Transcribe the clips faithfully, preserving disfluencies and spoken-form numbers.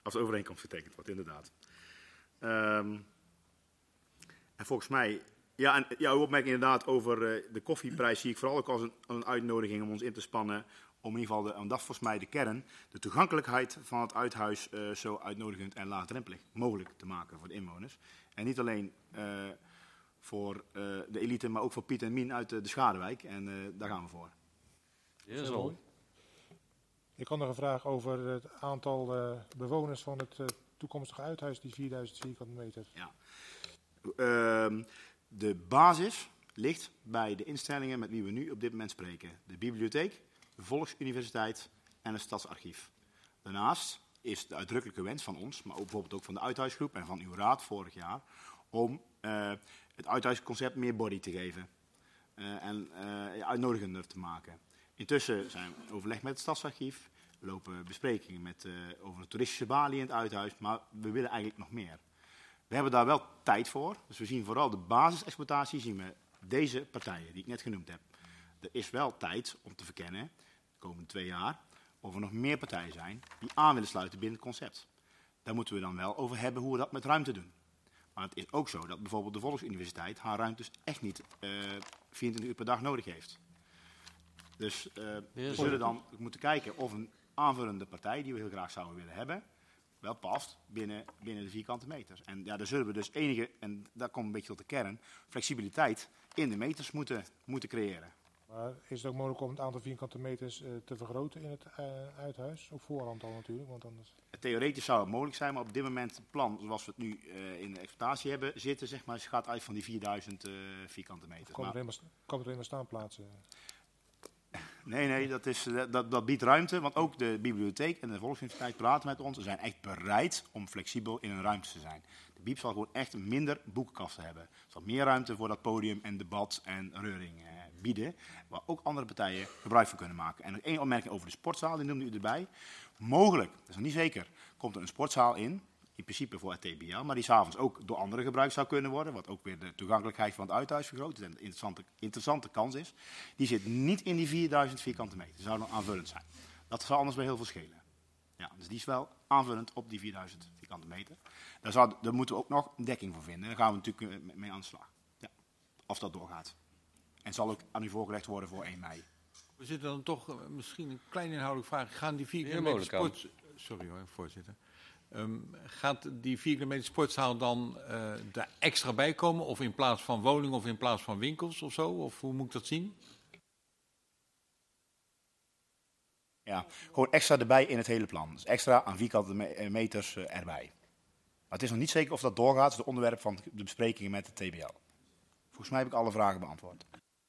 Als de overeenkomst getekend wordt, inderdaad. Um, en volgens mij, ja, en jouw opmerking inderdaad over uh, de koffieprijs zie ik vooral ook als een, als een uitnodiging om ons in te spannen. Om in ieder geval, de, en dat is volgens mij de kern, de toegankelijkheid van het uithuis uh, zo uitnodigend en laagdrempelig mogelijk te maken voor de inwoners. En niet alleen uh, voor uh, de elite, maar ook voor Piet en Mien uit uh, de Schadewijk. En uh, daar gaan we voor. Ja, zo. Ik had nog een vraag over het aantal uh, bewoners van het uh, toekomstige uithuis, die vierduizend vierkante meter. Ja. Uh, de basis ligt bij de instellingen met wie we nu op dit moment spreken. De bibliotheek, de Volksuniversiteit en het Stadsarchief. Daarnaast is de uitdrukkelijke wens van ons, maar ook bijvoorbeeld ook van de uithuisgroep en van uw raad vorig jaar, om uh, het uithuisconcept meer body te geven uh, en uh, uitnodigender te maken. Intussen zijn we in overleg met het Stadsarchief, we lopen besprekingen met, uh, over een toeristische balie in het uithuis, maar we willen eigenlijk nog meer. We hebben daar wel tijd voor, dus we zien vooral de basisexploitatie, zien we deze partijen die ik net genoemd heb. Er is wel tijd om te verkennen, de komende twee jaar, of er nog meer partijen zijn die aan willen sluiten binnen het concept. Daar moeten we dan wel over hebben hoe we dat met ruimte doen. Maar het is ook zo dat bijvoorbeeld de Volksuniversiteit haar ruimtes echt niet uh, vierentwintig uur per dag nodig heeft. Dus uh, we zullen dan moeten kijken of een aanvullende partij, die we heel graag zouden willen hebben, wel past binnen, binnen de vierkante meters. En ja, daar zullen we dus enige, en daar komt een beetje tot de kern, flexibiliteit in de meters moeten, moeten creëren. Maar is het ook mogelijk om het aantal vierkante meters uh, te vergroten in het uh, uithuis? Op voorhand al natuurlijk, want anders... Theoretisch zou het mogelijk zijn, maar op dit moment het plan, zoals we het nu uh, in de exploitatie hebben zitten, zeg maar, gaat uit van die vierduizend uh, vierkante meters. Komt er helemaal sta- helemaal staanplaatsen? Nee, nee, dat, is, dat, dat biedt ruimte, want ook de bibliotheek en de Volksuniversiteit praten met ons. Ze zijn echt bereid om flexibel in hun ruimte te zijn. De Biep zal gewoon echt minder boekenkasten hebben. Er zal meer ruimte voor dat podium en debat en reuring eh, bieden, waar ook andere partijen gebruik van kunnen maken. En nog één opmerking over de sportzaal, die noemde u erbij. Mogelijk, dat is nog niet zeker, komt er een sportzaal in, in principe voor het T B L, maar die s'avonds ook door anderen gebruikt zou kunnen worden, wat ook weer de toegankelijkheid van het uithuis vergroot en een interessante, interessante kans is. Die zit niet in die vierduizend vierkante meter, die zou dan aanvullend zijn. Dat zou anders weer heel veel schelen. Ja, dus die is wel aanvullend op die vierduizend vierkante meter. Daar, zou, daar moeten we ook nog een dekking voor vinden. Daar gaan we natuurlijk mee aan de slag. Ja, als dat doorgaat. En zal ook aan u voorgelegd worden voor één mei. We zitten dan toch uh, misschien een kleine inhoudelijke vraag. Gaan die vier kilometer sport... Sorry hoor, voorzitter. Um, gaat die vier kilometer sportzaal dan uh, daar extra bij komen? Of in plaats van woningen of in plaats van winkels of zo? Of hoe moet ik dat zien? Ja, gewoon extra erbij in het hele plan. Dus extra aan vierkante meters uh, erbij. Maar het is nog niet zeker of dat doorgaat. Het is het onderwerp van de besprekingen met de T B L. Volgens mij heb ik alle vragen beantwoord.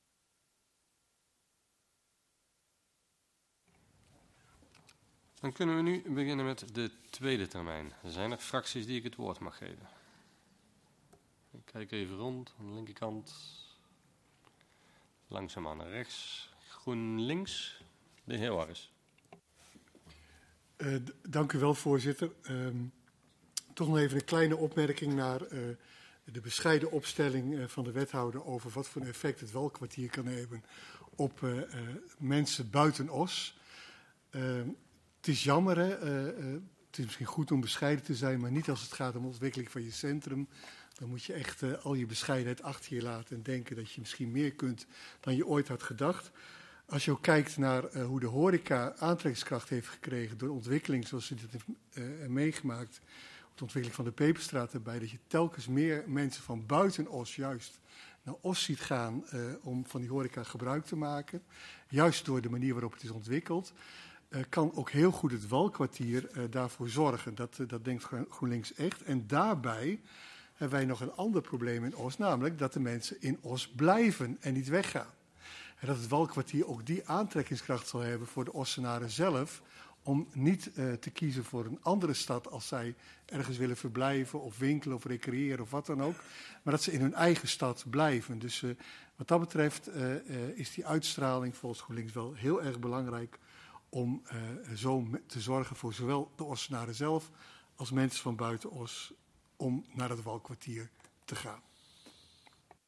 Dan kunnen we nu beginnen met de tweede termijn. Er zijn er fracties die ik het woord mag geven. Ik kijk even rond, aan de linkerkant. Langzaamaan naar rechts. GroenLinks, de heer Warris. Uh, d- dank u wel, voorzitter. Um, toch nog even een kleine opmerking naar uh, de bescheiden opstelling uh, van de wethouder over wat voor een effect het Welkwartier kan hebben op uh, uh, mensen buiten Os. Uh, Het is jammer, hè? Uh, uh, het is misschien goed om bescheiden te zijn, maar niet als het gaat om de ontwikkeling van je centrum. Dan moet je echt uh, al je bescheidenheid achter je laten en denken dat je misschien meer kunt dan je ooit had gedacht. Als je ook kijkt naar uh, hoe de horeca aantrekkingskracht heeft gekregen door de ontwikkeling zoals ze dit heeft uh, meegemaakt, de ontwikkeling van de Peperstraat erbij, dat je telkens meer mensen van buiten Os juist naar Os ziet gaan uh, om van die horeca gebruik te maken. Juist door de manier waarop het is ontwikkeld. Uh, kan ook heel goed het Walkwartier uh, daarvoor zorgen. Dat, uh, dat denkt GroenLinks echt. En daarbij hebben wij nog een ander probleem in Os, namelijk dat de mensen in Os blijven en niet weggaan. En dat het Walkwartier ook die aantrekkingskracht zal hebben voor de Ossenaren zelf, om niet uh, te kiezen voor een andere stad als zij ergens willen verblijven of winkelen of recreëren of wat dan ook. Maar dat ze in hun eigen stad blijven. Dus uh, wat dat betreft uh, uh, is die uitstraling volgens GroenLinks wel heel erg belangrijk om uh, zo te zorgen voor zowel de Ossenaren zelf als mensen van buiten Os om naar het Walkwartier te gaan.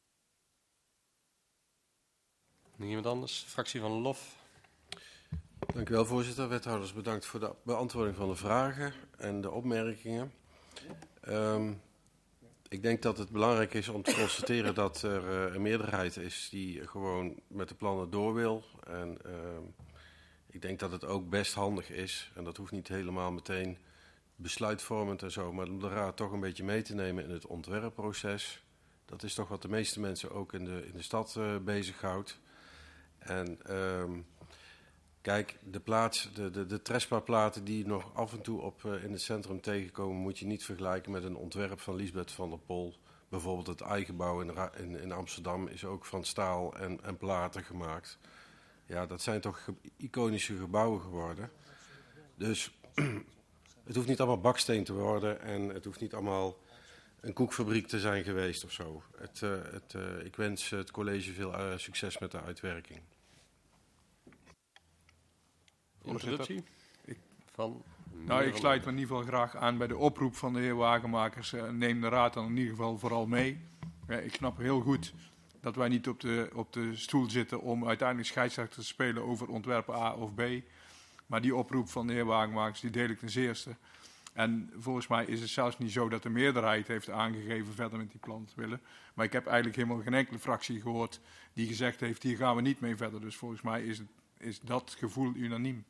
Nog iemand anders? Fractie van Lof. Dank u wel, voorzitter. Wethouders, bedankt voor de beantwoording van de vragen en de opmerkingen. Um, ik denk dat het belangrijk is om te constateren dat er uh, een meerderheid is die gewoon met de plannen door wil. En uh, ik denk dat het ook best handig is, en dat hoeft niet helemaal meteen besluitvormend en zo, maar om de raad toch een beetje mee te nemen in het ontwerpproces. Dat is toch wat de meeste mensen ook in de, in de stad uh, bezighoudt. En um, kijk, de, plaats, de, de, de Trespa-platen die nog af en toe op, uh, in het centrum tegenkomen, moet je niet vergelijken met een ontwerp van Liesbeth van der Pol. Bijvoorbeeld het eigebouw in, in, in Amsterdam is ook van staal en, en platen gemaakt. Ja, dat zijn toch ge iconische gebouwen geworden. Dus het hoeft niet allemaal baksteen te worden en het hoeft niet allemaal een koekfabriek te zijn geweest of zo. Het, uh, het, uh, ik wens het college veel uh, succes met de uitwerking. Introductie ik, van... Nou, ik sluit me in ieder geval graag aan bij de oproep van de heer Wagenmakers. Uh, neem de raad dan in ieder geval vooral mee. Uh, ik snap heel goed dat wij niet op de, op de stoel zitten om uiteindelijk scheidsrechter te spelen over ontwerpen A of B. Maar die oproep van de heer Wagenmakers, die deel ik ten zeerste. En volgens mij is het zelfs niet zo dat de meerderheid heeft aangegeven verder met die plan te willen. Maar ik heb eigenlijk helemaal geen enkele fractie gehoord die gezegd heeft, hier gaan we niet mee verder. Dus volgens mij is, het, is dat gevoel unaniem.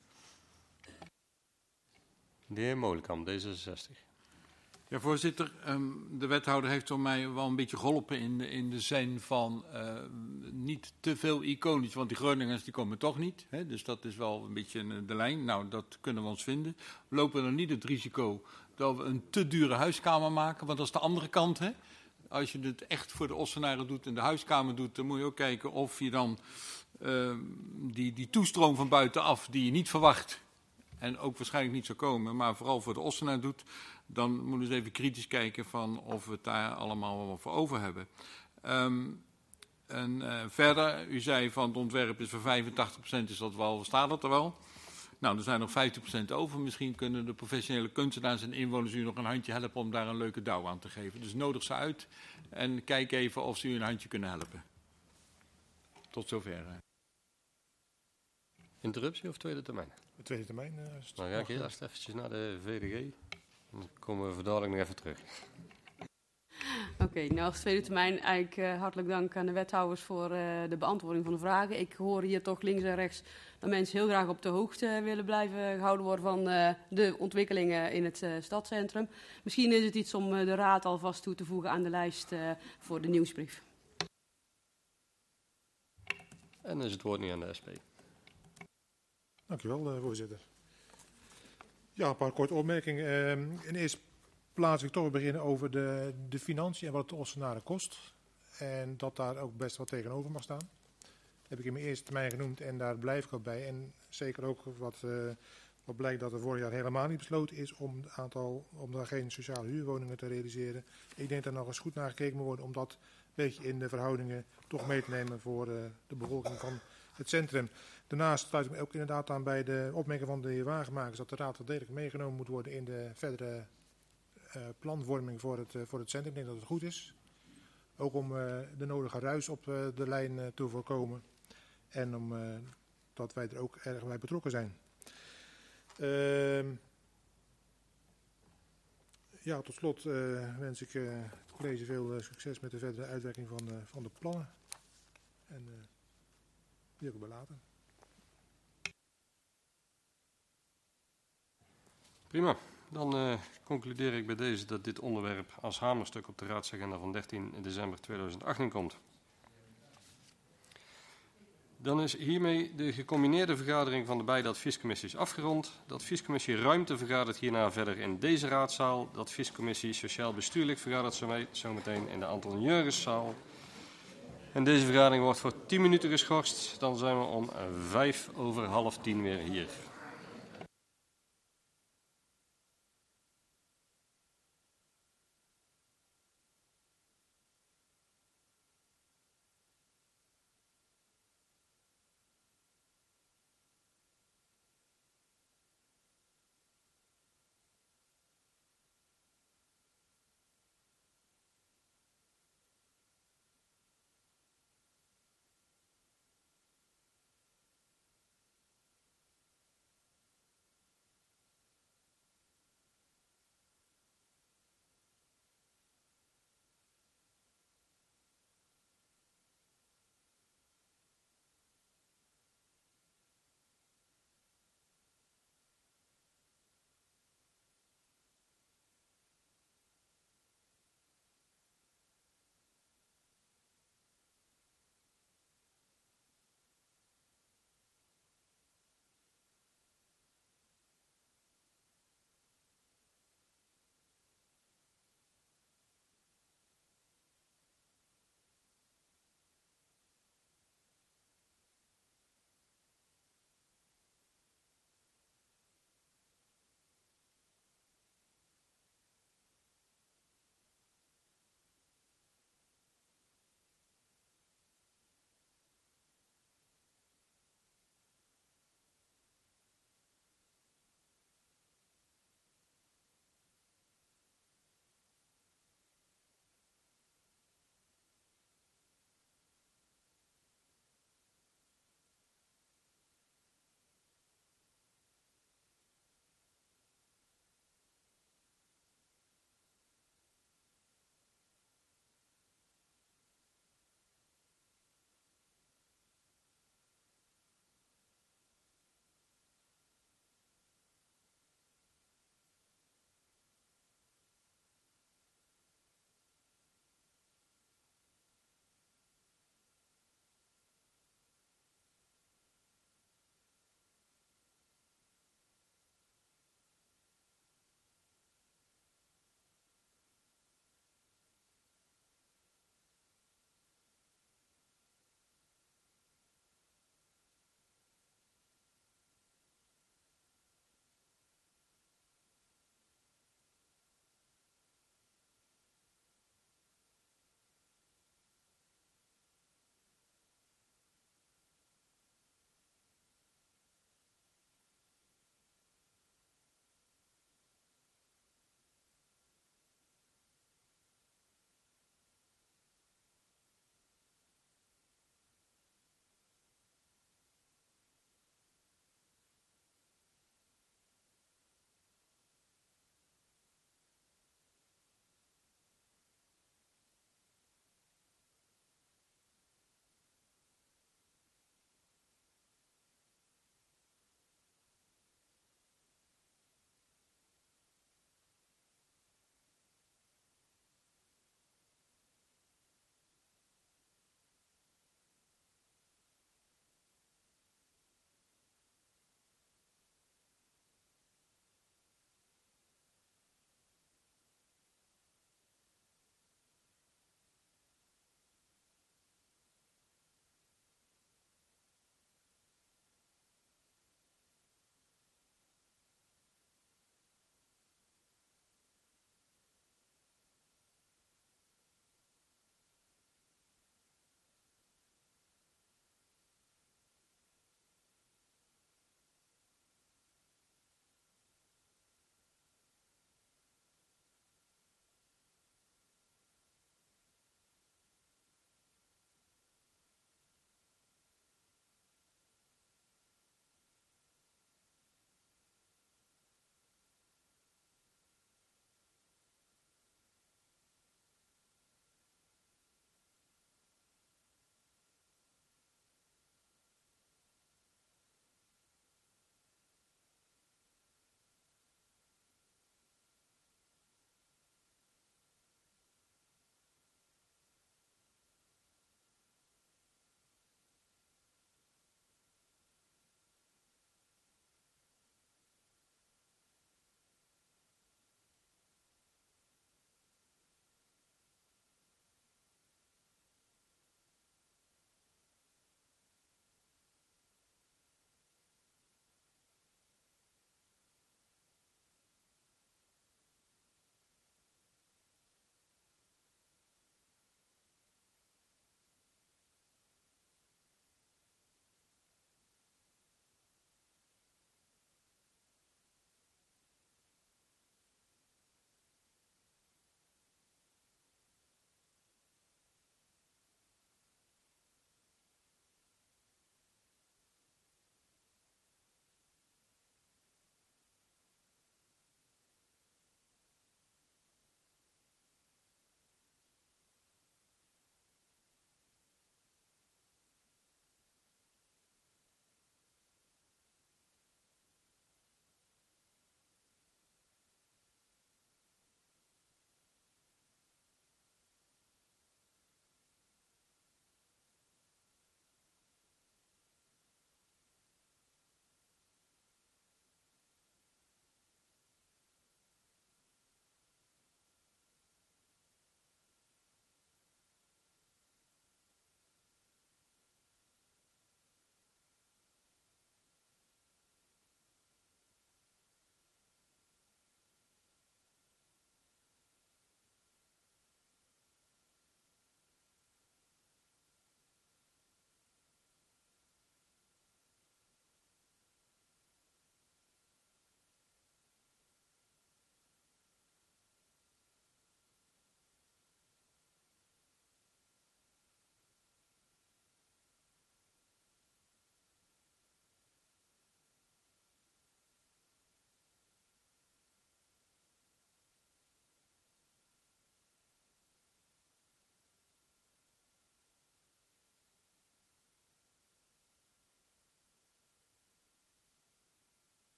De heer Molenkamp, D zesenzestig. Ja, voorzitter, um, de wethouder heeft door mij wel een beetje geholpen in de, in de zin van uh, niet te veel iconisch, want die Groningers die komen toch niet. Hè, dus dat is wel een beetje de lijn. Nou, dat kunnen we ons vinden. We lopen dan niet het risico dat we een te dure huiskamer maken, want dat is de andere kant. Hè. Als je het echt voor de Ossenaren doet en de huiskamer doet, dan moet je ook kijken of je dan uh, die, die toestroom van buitenaf die je niet verwacht en ook waarschijnlijk niet zou komen, maar vooral voor de Ossenaar doet, dan moeten we eens even kritisch kijken van of we het daar allemaal wel voor over hebben. Um, en uh, verder, u zei van het ontwerp is voor vijfentachtig procent, is dat wel, staat dat er wel? Nou, er zijn nog vijftig procent over. Misschien kunnen de professionele kunstenaars en inwoners u nog een handje helpen om daar een leuke douw aan te geven. Dus nodig ze uit en kijk even of ze u een handje kunnen helpen. Tot zover. Interruptie of tweede termijn? De tweede termijn. Uh, Dan ga ik eerst eventjes naar de V D G. Dan komen we verdadelijk nog even terug. Oké, okay, nou als tweede termijn eigenlijk uh, hartelijk dank aan de wethouders voor uh, de beantwoording van de vragen. Ik hoor hier toch links en rechts dat mensen heel graag op de hoogte willen blijven gehouden worden van uh, de ontwikkelingen in het uh, stadscentrum. Misschien is het iets om uh, de raad alvast toe te voegen aan de lijst uh, voor de nieuwsbrief. En dan is het woord nu aan de S P. Dank u wel, uh, voorzitter. Ja, een paar korte opmerkingen. Uh, in eerste plaats wil ik toch weer beginnen over de, de financiën en wat het de Ossenaren kost. En dat daar ook best wat tegenover mag staan. Dat heb ik in mijn eerste termijn genoemd en daar blijf ik ook bij. En zeker ook wat, uh, wat blijkt dat er vorig jaar helemaal niet besloten is om, het aantal, om daar geen sociale huurwoningen te realiseren. Ik denk dat er nog eens goed naar gekeken moet worden om dat een beetje in de verhoudingen toch mee te nemen voor uh, de bevolking van het centrum. Daarnaast sluit ik me ook inderdaad aan bij de opmerking van de heer Wagenmakers dat de raad wel degelijk meegenomen moet worden in de verdere uh, planvorming voor het, uh, voor het centrum. Ik denk dat het goed is. Ook om uh, de nodige ruis op uh, de lijn uh, te voorkomen. En om uh, dat wij er ook erg bij betrokken zijn. Uh, ja, tot slot uh, wens ik uh, het college veel uh, succes met de verdere uitwerking van, uh, van de plannen. En uh, die ook bij later. Prima. Dan uh, concludeer ik bij deze dat dit onderwerp als hamerstuk op de raadsagenda van dertien december tweeduizend achttien komt. Dan is hiermee de gecombineerde vergadering van de beide adviescommissies afgerond. De adviescommissie Ruimte vergadert hierna verder in deze raadzaal. De adviescommissie Sociaal Bestuurlijk vergadert zometeen in de Anton Jurgenszaal. En deze vergadering wordt voor tien minuten geschorst. Dan zijn we om vijf over half tien weer hier.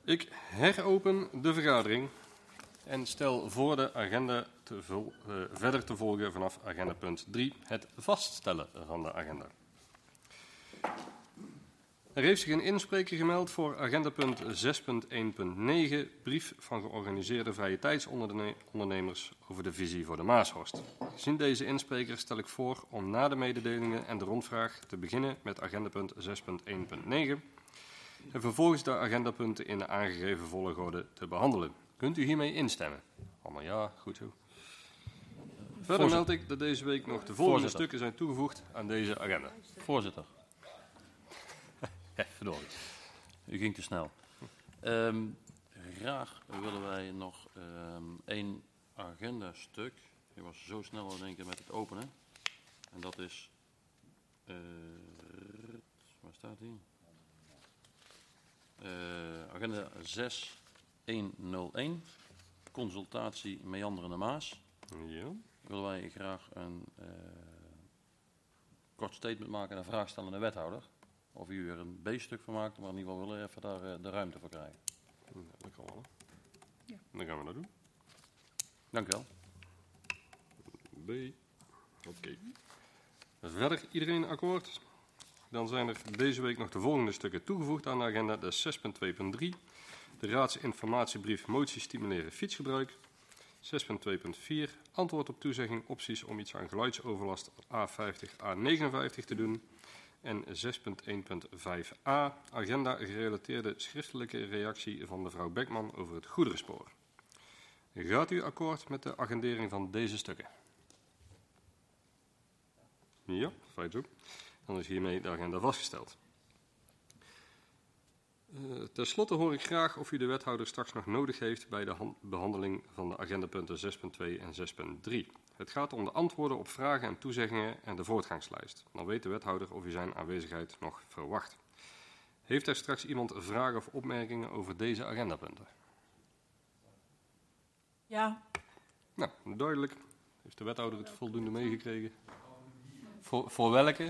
Ik heropen de vergadering en stel voor de agenda te vol, uh, verder te volgen vanaf agenda punt drie, het vaststellen van de agenda. Er heeft zich een inspreker gemeld voor agenda punt zes punt één punt negen, brief van georganiseerde vrije tijdsondernemers over de visie voor de Maashorst. Gezien deze inspreker stel ik voor om na de mededelingen en de rondvraag te beginnen met agenda punt zes punt één punt negen en vervolgens de agendapunten in de aangegeven volgorde te behandelen. Kunt u hiermee instemmen? Allemaal ja, goed zo. Verder meld ik dat deze week nog de volgende Voorzitter. stukken zijn toegevoegd aan deze agenda. Voorzitter. Ja, verdorie. U ging te snel. Um, graag willen wij nog um, één agendastuk. Je was zo snel al denk ik met het openen. En dat is... Uh, waar staat die? Uh, agenda zes één nul één. Consultatie meanderende Maas. Ja. Willen wij graag een uh, kort statement maken en een vraag stellen aan de wethouder. Of u er een B-stuk van maakt, maar in ieder geval willen we even daar uh, de ruimte voor krijgen. Ja, dat kan wel. Ja. Dan gaan we dat doen. Dank u wel. B. Oké. Okay. Verder, iedereen akkoord? Dan zijn er deze week nog de volgende stukken toegevoegd aan de agenda. Dat is zes punt twee punt drie. De raadsinformatiebrief motie stimuleren fietsgebruik. zes punt twee punt vier. Antwoord op toezegging opties om iets aan geluidsoverlast A vijftig A negenenvijftig te doen. En zes punt één punt vijf a, agenda gerelateerde schriftelijke reactie van mevrouw Beckman over het goederenspoor. Gaat u akkoord met de agendering van deze stukken? Ja, feit zo. Dan is hiermee de agenda vastgesteld. Uh, ten slotte hoor ik graag of u de wethouder straks nog nodig heeft bij de behandeling van de agendapunten zes punt twee en zes punt drie. Het gaat om de antwoorden op vragen en toezeggingen en de voortgangslijst. Dan weet de wethouder of u zijn aanwezigheid nog verwacht. Heeft er straks iemand vragen of opmerkingen over deze agendapunten? Ja. Nou, duidelijk. Heeft de wethouder het voldoende meegekregen? Voor, voor welke?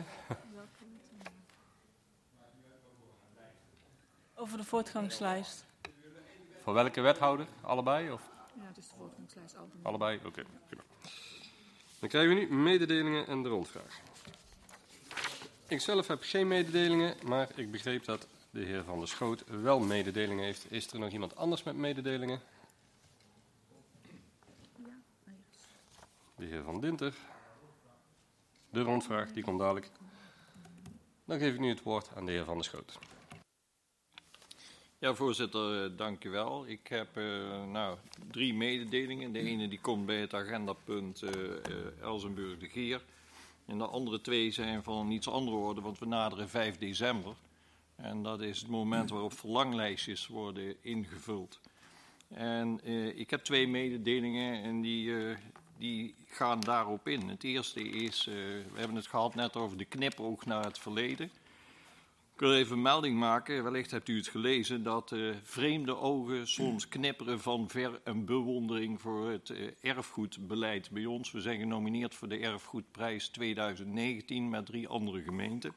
Over de voortgangslijst. Voor welke wethouder? Allebei? Of? Ja, het is de voortgangslijst. Allebei. Allebei? Oké. Okay. Dan krijgen we nu mededelingen en de rondvraag. Ik zelf heb geen mededelingen, maar ik begreep dat de heer Van der Schoot wel mededelingen heeft. Is er nog iemand anders met mededelingen? De heer Van Dinter. De rondvraag, die komt dadelijk. Dan geef ik nu het woord aan de heer Van der Schoot. Ja, voorzitter, dank u wel. Ik heb uh, nou, drie mededelingen. De ene die komt bij het agendapunt uh, uh, Elsenburg de Geer. En de andere twee zijn van een iets andere orde, want we naderen vijf december. En dat is het moment waarop verlanglijstjes worden ingevuld. En uh, ik heb twee mededelingen en die, uh, die gaan daarop in. Het eerste is, uh, we hebben het gehad net over de knipoog naar het verleden. Ik wil even melding maken, wellicht hebt u het gelezen, dat uh, vreemde ogen soms knipperen van ver en bewondering voor het uh, erfgoedbeleid bij ons. We zijn genomineerd voor de Erfgoedprijs tweeduizend negentien met drie andere gemeenten.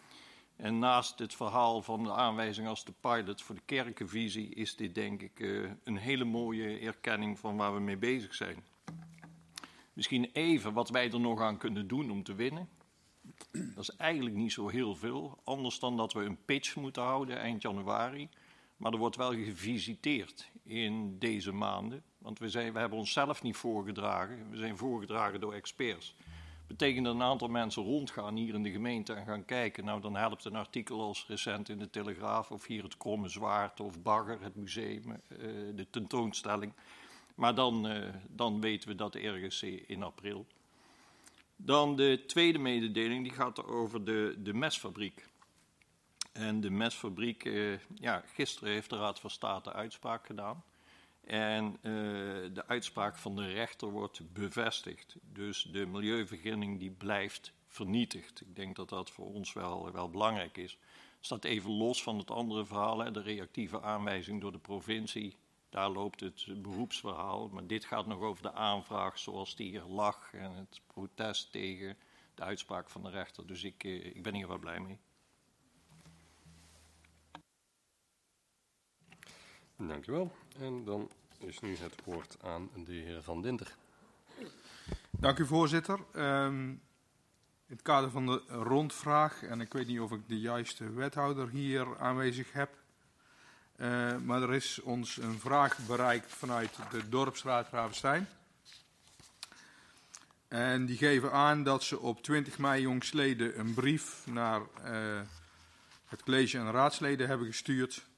En naast het verhaal van de aanwijzing als de pilot voor de kerkenvisie is dit denk ik uh, een hele mooie erkenning van waar we mee bezig zijn. Misschien even wat wij er nog aan kunnen doen om te winnen. Dat is eigenlijk niet zo heel veel, anders dan dat we een pitch moeten houden eind januari. Maar er wordt wel gevisiteerd in deze maanden, want we, zijn, we hebben onszelf niet voorgedragen. We zijn voorgedragen door experts. Dat betekent dat een aantal mensen rondgaan hier in de gemeente en gaan kijken. Nou, dan helpt een artikel als recent in de Telegraaf of hier het Kromme Zwaard of Bagger, het museum, uh, de tentoonstelling. Maar dan, uh, dan weten we dat ergens in april. Dan de tweede mededeling, die gaat over de, de mesfabriek. En de mesfabriek, uh, ja, gisteren heeft de Raad van State uitspraak gedaan. En uh, de uitspraak van de rechter wordt bevestigd. Dus de milieuvergunning die blijft vernietigd. Ik denk dat dat voor ons wel, wel belangrijk is. Staat even los van het andere verhaal, hè, de reactieve aanwijzing door de provincie. Daar loopt het beroepsverhaal, maar dit gaat nog over de aanvraag zoals die hier lag en het protest tegen de uitspraak van de rechter. Dus ik, ik ben hier wel blij mee. Dank u wel. En dan is nu het woord aan de heer Van Dinter. Dank u, voorzitter. Um, in het kader van de rondvraag, en ik weet niet of ik de juiste wethouder hier aanwezig heb, uh, maar er is ons een vraag bereikt vanuit de Dorpsraad Ravenstein. En die geven aan dat ze op twintig mei jongstleden een brief naar uh, het college en raadsleden hebben gestuurd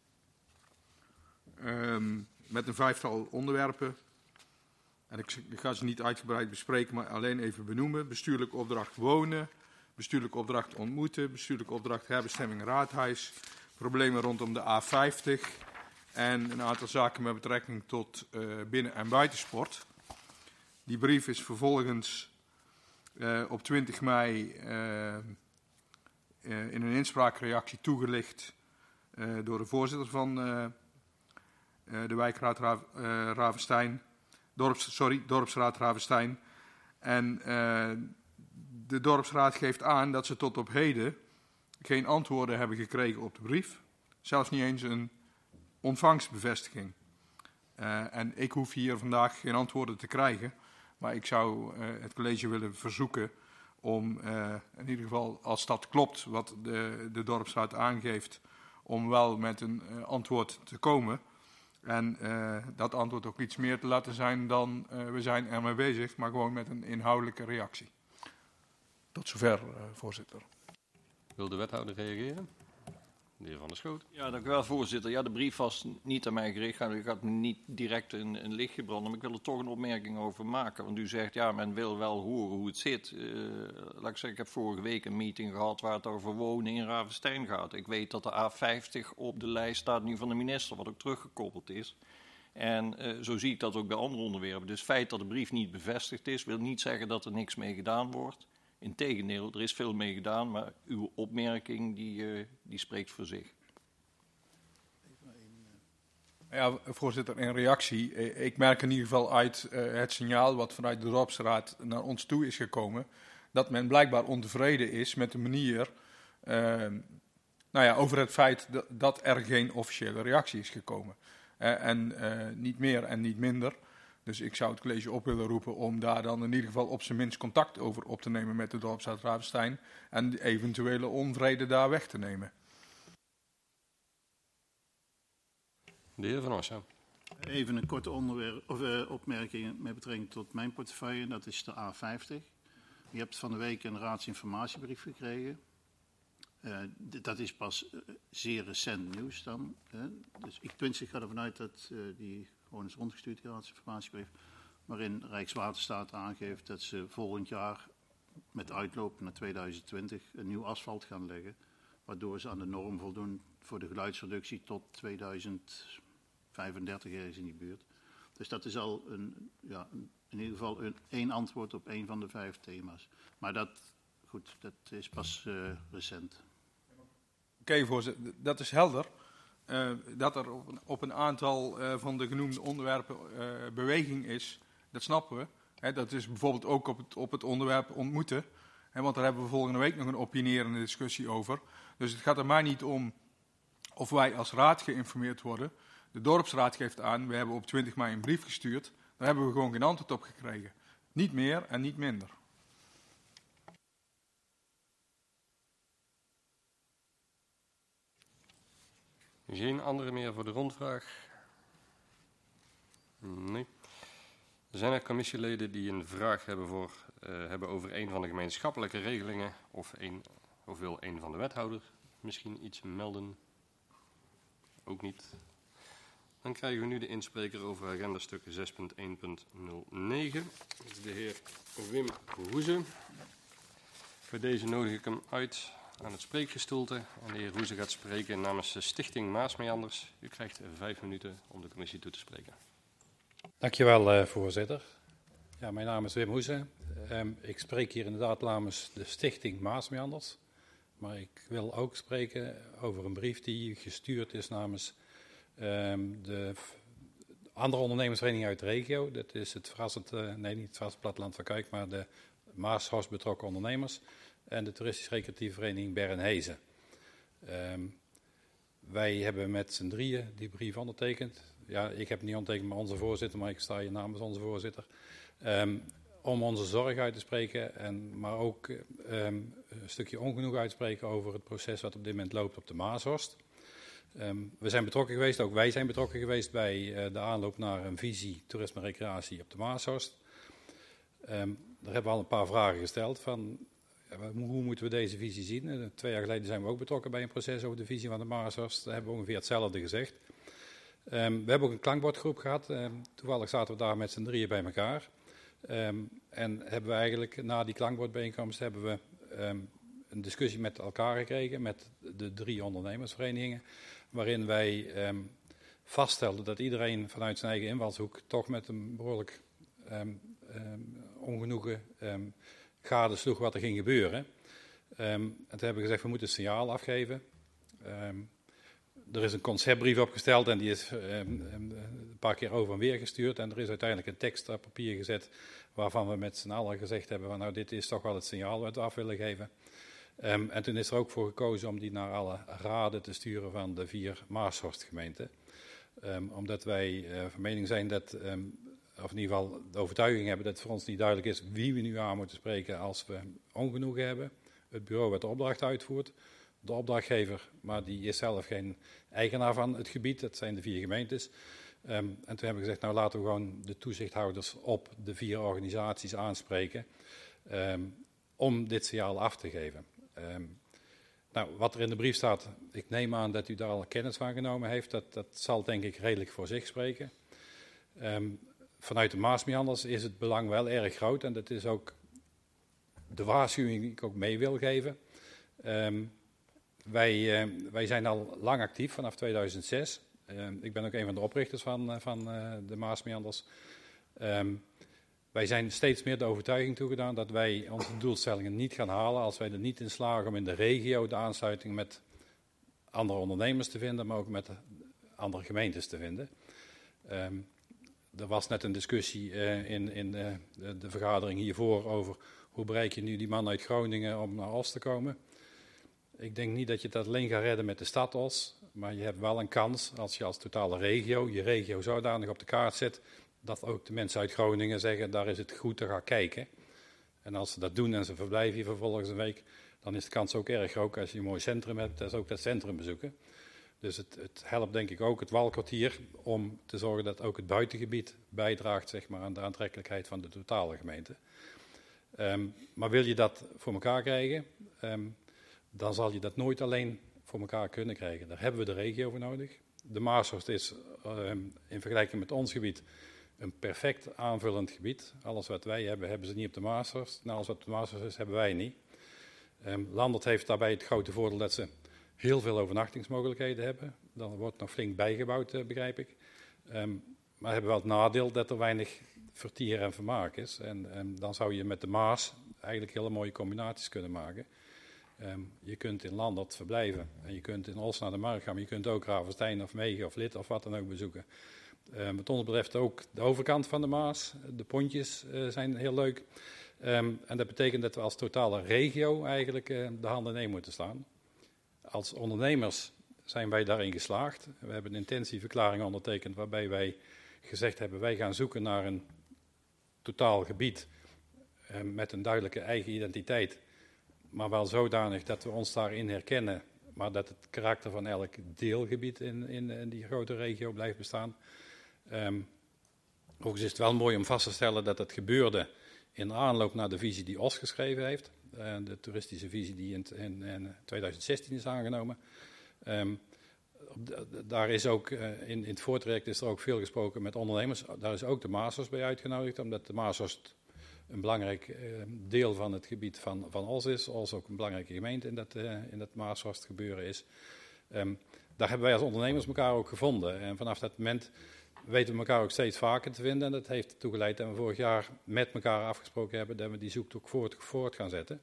um, met een vijftal onderwerpen. En ik, ik ga ze niet uitgebreid bespreken, maar alleen even benoemen. Bestuurlijke opdracht wonen, bestuurlijke opdracht ontmoeten, bestuurlijke opdracht herbestemming raadhuis, problemen rondom de A vijftig en een aantal zaken met betrekking tot uh, binnen- en buitensport. Die brief is vervolgens uh, op twintig mei uh, uh, in een inspraakreactie toegelicht uh, door de voorzitter van uh, uh, de wijkraad Ra- uh, Ravenstein. Dorps, sorry, Dorpsraad Ravenstein. En uh, de Dorpsraad geeft aan dat ze tot op heden geen antwoorden hebben gekregen op de brief. Zelfs niet eens een ontvangstbevestiging. Uh, en ik hoef hier vandaag geen antwoorden te krijgen. Maar ik zou uh, het college willen verzoeken om uh, in ieder geval, als dat klopt wat de, de Dorpsraad aangeeft, om wel met een uh, antwoord te komen. En uh, dat antwoord ook iets meer te laten zijn dan uh, we zijn ermee bezig, maar gewoon met een inhoudelijke reactie. Tot zover, uh, voorzitter. Wil de wethouder reageren? De heer Van der Schoot. Ja, dank u wel, voorzitter. Ja, de brief was niet aan mij gericht. Ik had me niet direct in, in licht gebrand, maar ik wil er toch een opmerking over maken. Want u zegt, ja, men wil wel horen hoe het zit. Uh, laat ik zeggen, ik heb vorige week een meeting gehad waar het over wonen in Ravenstein gaat. Ik weet dat de A vijftig op de lijst staat nu van de minister, wat ook teruggekoppeld is. En uh, zo zie ik dat ook bij andere onderwerpen. Dus het feit dat de brief niet bevestigd is, wil niet zeggen dat er niks mee gedaan wordt. Integendeel, er is veel mee gedaan, maar uw opmerking die, uh, die spreekt voor zich. Ja, voorzitter, in reactie. Ik merk in ieder geval uit uh, het signaal wat vanuit de Dorpsraad naar ons toe is gekomen, dat men blijkbaar ontevreden is met de manier, uh, nou ja, over het feit dat, dat er geen officiële reactie is gekomen. Uh, en uh, niet meer en niet minder. Dus ik zou het college op willen roepen om daar dan in ieder geval op zijn minst contact over op te nemen met de Dorpsraad Ravenstein en de eventuele onvrede daar weg te nemen. De heer Van Oossen. Even een korte onderwerp, of, uh, opmerking met betrekking tot mijn portefeuille, dat is de A vijftig. Je hebt van de week een raadsinformatiebrief gekregen. Uh, d- dat is pas uh, zeer recent nieuws dan. Hè. Dus ik, tenminste, ik ga ervan uit dat uh, die gewoon is rondgestuurd, die raadsinformatiebrief, waarin Rijkswaterstaat aangeeft dat ze volgend jaar met uitloop naar tweeduizend twintig een nieuw asfalt gaan leggen, waardoor ze aan de norm voldoen voor de geluidsreductie tot tweeduizend vijfendertig ergens in die buurt. Dus dat is al een, ja, een, in ieder geval een, één antwoord op één van de vijf thema's. Maar dat, goed, dat is pas uh, recent. Oké, okay, voorzitter, dat is helder. Uh, dat er op een, op een aantal uh, van de genoemde onderwerpen uh, beweging is, dat snappen we. He, dat is bijvoorbeeld ook op het, op het onderwerp ontmoeten. He, want daar hebben we volgende week nog een opinierende discussie over. Dus het gaat er maar niet om of wij als raad geïnformeerd worden. De dorpsraad geeft aan, we hebben op twintig mei een brief gestuurd. Daar hebben we gewoon geen antwoord op gekregen. Niet meer en niet minder. Geen andere meer voor de rondvraag? Nee. Zijn er commissieleden die een vraag hebben, voor, uh, hebben over een van de gemeenschappelijke regelingen of, een, of wil een van de wethouder misschien iets melden? Ook niet. Dan krijgen we nu de inspreker over agendastuk zes punt één punt nul negen. De heer Wim Roeze. Voor deze nodig ik hem uit aan het spreekgestoelte. En de heer Roeze gaat spreken namens de Stichting Maasmeanders. U krijgt vijf minuten om de commissie toe te spreken. Dankjewel, uh, voorzitter. Ja, mijn naam is Wim Roeze. Um, ik spreek hier inderdaad namens de Stichting Maasmeanders. Maar ik wil ook spreken over een brief die gestuurd is namens um, de andere ondernemersvereniging uit de regio. Dat is het verrassend, uh, nee niet het verrassend platteland van Kuik, maar de Maashaus betrokken ondernemers. En de toeristisch recreatieve vereniging Bernhezen. Um, wij hebben met z'n drieën die brief ondertekend. Ja, ik heb het niet ondertekend met onze voorzitter, maar ik sta hier namens onze voorzitter. Um, om onze zorg uit te spreken, en, maar ook um, een stukje ongenoegen uit te spreken over het proces wat op dit moment loopt op de Maashorst. Um, we zijn betrokken geweest, ook wij zijn betrokken geweest bij uh, de aanloop naar een visie toerisme en recreatie op de Maashorst. Um, daar hebben we al een paar vragen gesteld van ja, hoe moeten we deze visie zien. Uh, twee jaar geleden zijn we ook betrokken bij een proces over de visie van de Maashorst. Daar hebben we ongeveer hetzelfde gezegd. Um, we hebben ook een klankbordgroep gehad. Um, toevallig zaten we daar met z'n drieën bij elkaar. Um, en hebben we eigenlijk na die klankbordbijeenkomst hebben we um, een discussie met elkaar gekregen, met de drie ondernemersverenigingen, waarin wij um, vaststelden dat iedereen vanuit zijn eigen invalshoek toch met een behoorlijk um, um, ongenoegen um, gadesloeg wat er ging gebeuren. Um, en toen hebben we gezegd, we moeten een signaal afgeven. Um, Er is een conceptbrief opgesteld en die is um, um, een paar keer over en weer gestuurd. En er is uiteindelijk een tekst op papier gezet waarvan we met z'n allen gezegd hebben van nou dit is toch wel het signaal wat we af willen geven. Um, en toen is er ook voor gekozen om die naar alle raden te sturen van de vier Maashorstgemeenten. Um, omdat wij uh, van mening zijn dat, um, of in ieder geval de overtuiging hebben dat het voor ons niet duidelijk is wie we nu aan moeten spreken als we ongenoegen hebben. Het bureau wat de opdracht uitvoert. De opdrachtgever, maar die is zelf geen eigenaar van het gebied. Dat zijn de vier gemeentes. Um, en toen hebben we gezegd, nou laten we gewoon de toezichthouders op de vier organisaties aanspreken. Um, om dit signaal af te geven. Um, nou, wat er in de brief staat, ik neem aan dat u daar al kennis van genomen heeft. Dat, dat zal denk ik redelijk voor zich spreken. Um, vanuit de Maasmeanders is het belang wel erg groot. En dat is ook de waarschuwing die ik ook mee wil geven. Um, Wij, uh, wij zijn al lang actief, vanaf tweeduizend zes. Uh, ik ben ook een van de oprichters van, uh, van uh, de Maasmeanders. Um, wij zijn steeds meer de overtuiging toegedaan dat wij onze doelstellingen niet gaan halen als wij er niet in slagen om in de regio de aansluiting met andere ondernemers te vinden, maar ook met andere gemeentes te vinden. Um, er was net een discussie uh, in, in uh, de, de vergadering hiervoor over hoe bereik je nu die man uit Groningen om naar Os te komen. Ik denk niet dat je het alleen gaat redden met de stad Os, maar je hebt wel een kans als je als totale regio je regio zodanig op de kaart zet, dat ook de mensen uit Groningen zeggen, daar is het goed te gaan kijken. En als ze dat doen en ze verblijven hier vervolgens een week, dan is de kans ook erg groot als je een mooi centrum hebt, dat is ook dat centrum bezoeken. Dus het, het helpt denk ik ook het Walkwartier om te zorgen dat ook het buitengebied bijdraagt zeg maar, aan de aantrekkelijkheid van de totale gemeente. Um, maar wil je dat voor elkaar krijgen, um, dan zal je dat nooit alleen voor elkaar kunnen krijgen. Daar hebben we de regio voor nodig. De Maashorst is um, in vergelijking met ons gebied een perfect aanvullend gebied. Alles wat wij hebben, hebben ze niet op de Maashorst. En alles wat op de Maashorst is, hebben wij niet. Um, Landert heeft daarbij het grote voordeel dat ze heel veel overnachtingsmogelijkheden hebben. Dan wordt nog flink bijgebouwd, uh, begrijp ik. Um, maar hebben wel het nadeel dat er weinig vertier en vermaak is. En um, dan zou je met de Maas eigenlijk hele mooie combinaties kunnen maken. Um, je kunt in Landert verblijven en je kunt in Os naar de markt gaan, maar je kunt ook Ravenstein of Megen of Lid of wat dan ook bezoeken. Um, wat ons betreft ook de overkant van de Maas, de pontjes uh, zijn heel leuk. Um, en dat betekent dat we als totale regio eigenlijk uh, de handen in één moeten slaan. Als ondernemers zijn wij daarin geslaagd. We hebben een intentieverklaring ondertekend waarbij wij gezegd hebben, wij gaan zoeken naar een totaal gebied uh, met een duidelijke eigen identiteit. Maar wel zodanig dat we ons daarin herkennen, maar dat het karakter van elk deelgebied in, in, in die grote regio blijft bestaan. Um, overigens is het wel mooi om vast te stellen dat het gebeurde in aanloop naar de visie die Os geschreven heeft. Uh, de toeristische visie die in, in, in tweeduizend zestien is aangenomen. Um, daar is ook, uh, in, in het voortraject is er ook veel gesproken met ondernemers. Daar is ook de Maashorst bij uitgenodigd, omdat de Maashorst een belangrijk uh, deel van het gebied van, van Os is. Os ook een belangrijke gemeente in dat, uh, in dat Maashorst gebeuren is. Um, daar hebben wij als ondernemers elkaar ook gevonden. En vanaf dat moment weten we elkaar ook steeds vaker te vinden. En dat heeft ertoe geleid dat we vorig jaar met elkaar afgesproken hebben dat we die zoektocht voort, voort gaan zetten.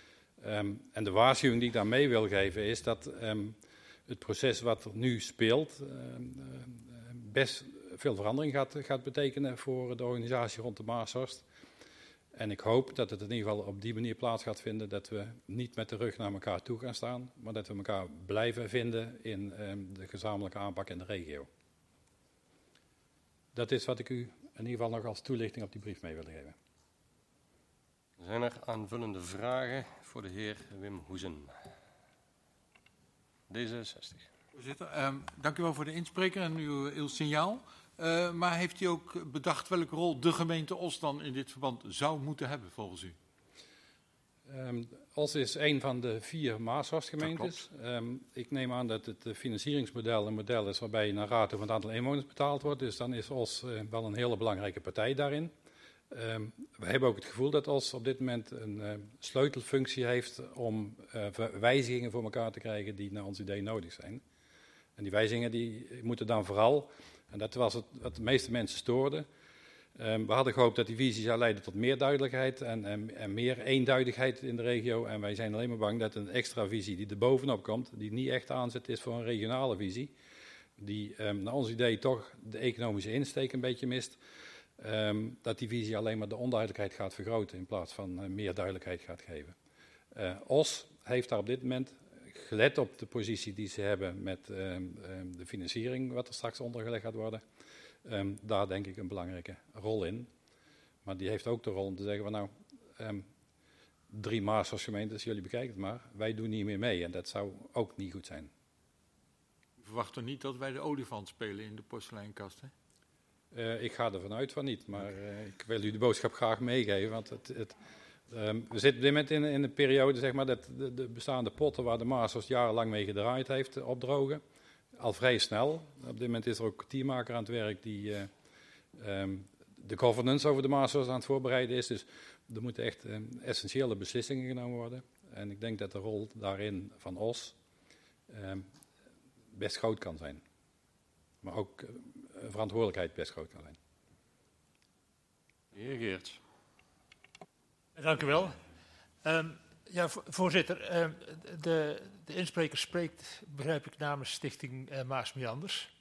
Um, en de waarschuwing die ik daar mee wil geven is dat um, het proces wat er nu speelt um, uh, best veel verandering gaat, gaat betekenen voor de organisatie rond de Maashorst. En ik hoop dat het in ieder geval op die manier plaats gaat vinden, dat we niet met de rug naar elkaar toe gaan staan, maar dat we elkaar blijven vinden in um, de gezamenlijke aanpak in de regio. Dat is wat ik u in ieder geval nog als toelichting op die brief mee wilde geven. Zijn er aanvullende vragen voor de heer Wim Hoesen? D zesenzestig. Voorzitter, um, dank u wel voor de inspreker en uw, uw signaal. Uh, maar heeft u ook bedacht welke rol de gemeente Os dan in dit verband zou moeten hebben volgens u? Um, Os is een van de vier Maashorstgemeentes. Um, ik neem aan dat het financieringsmodel een model is waarbij naar rate van het aantal inwoners betaald wordt. Dus dan is Os uh, wel een hele belangrijke partij daarin. Um, we hebben ook het gevoel dat Os op dit moment een uh, sleutelfunctie heeft om uh, wijzigingen voor elkaar te krijgen die naar ons idee nodig zijn. En die wijzigingen die moeten dan vooral, en dat was het wat de meeste mensen stoorde, um, we hadden gehoopt dat die visie zou leiden tot meer duidelijkheid en, en, en meer eenduidigheid in de regio. En wij zijn alleen maar bang dat een extra visie die er bovenop komt, die niet echt aanzet is voor een regionale visie, die um, naar ons idee toch de economische insteek een beetje mist, um, dat die visie alleen maar de onduidelijkheid gaat vergroten in plaats van uh, meer duidelijkheid gaat geven. Uh, Os heeft daar op dit moment, gelet op de positie die ze hebben met um, um, de financiering, wat er straks ondergelegd gaat worden, um, daar denk ik een belangrijke rol in. Maar die heeft ook de rol om te zeggen van nou, um, drie Maashorstgemeentes, jullie bekijken het maar, wij doen niet meer mee en dat zou ook niet goed zijn. U verwacht toch niet dat wij de olifant spelen in de porseleinkast, hè? Uh, ik ga ervan uit van niet, maar uh, ik wil u de boodschap graag meegeven, want het... het Um, we zitten op dit moment in, in een periode zeg maar, dat de, de bestaande potten waar de Maashorst jarenlang mee gedraaid heeft uh, opdrogen. Al vrij snel. Op dit moment is er ook een kwartiermaker aan het werk die uh, um, de governance over de Maashorst aan het voorbereiden is. Dus er moeten echt um, essentiële beslissingen genomen worden. En ik denk dat de rol daarin van Os um, best groot kan zijn. Maar ook uh, verantwoordelijkheid best groot kan zijn. Heer Geerts. Dank u wel. Um, ja, voorzitter, um, de, de inspreker spreekt, begrijp ik, namens Stichting uh, Maasmeanders.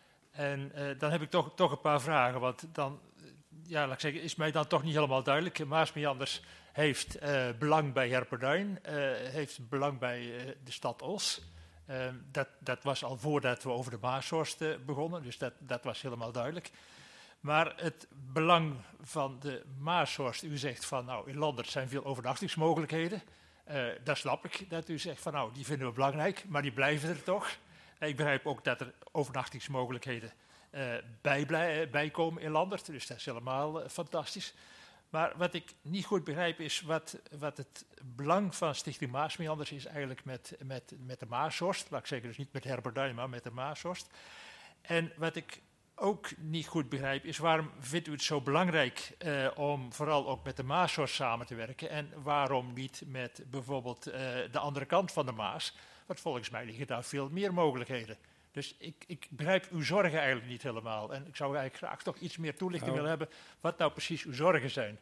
En uh, dan heb ik toch, toch een paar vragen, want dan, ja, laat ik zeggen, is mij dan toch niet helemaal duidelijk. Maasmeanders heeft uh, belang bij Herperduin, uh, heeft belang bij uh, de stad Os. Uh, dat, dat was al voordat we over de Maashorst uh, begonnen, dus dat, dat was helemaal duidelijk. Maar het belang van de Maashorst, u zegt van nou in Landert zijn veel overnachtingsmogelijkheden. Uh, dat snap ik, dat u zegt van nou die vinden we belangrijk, maar die blijven er toch. En ik begrijp ook dat er overnachtingsmogelijkheden uh, bij, blij, bij komen in Landert, dus dat is helemaal uh, fantastisch. Maar wat ik niet goed begrijp is wat, wat het belang van Stichting Maasmeanders is eigenlijk met, met, met de Maashorst. Laat ik zeggen, dus niet met Herperduin, maar met de Maashorst. En wat ik ook niet goed begrijp is waarom vindt u het zo belangrijk uh, om vooral ook met de Maashorst samen te werken en waarom niet met bijvoorbeeld uh, de andere kant van de Maas, want volgens mij liggen daar veel meer mogelijkheden. Dus ik, ik begrijp uw zorgen eigenlijk niet helemaal en ik zou eigenlijk graag toch iets meer toelichting nou, willen hebben wat nou precies uw zorgen zijn.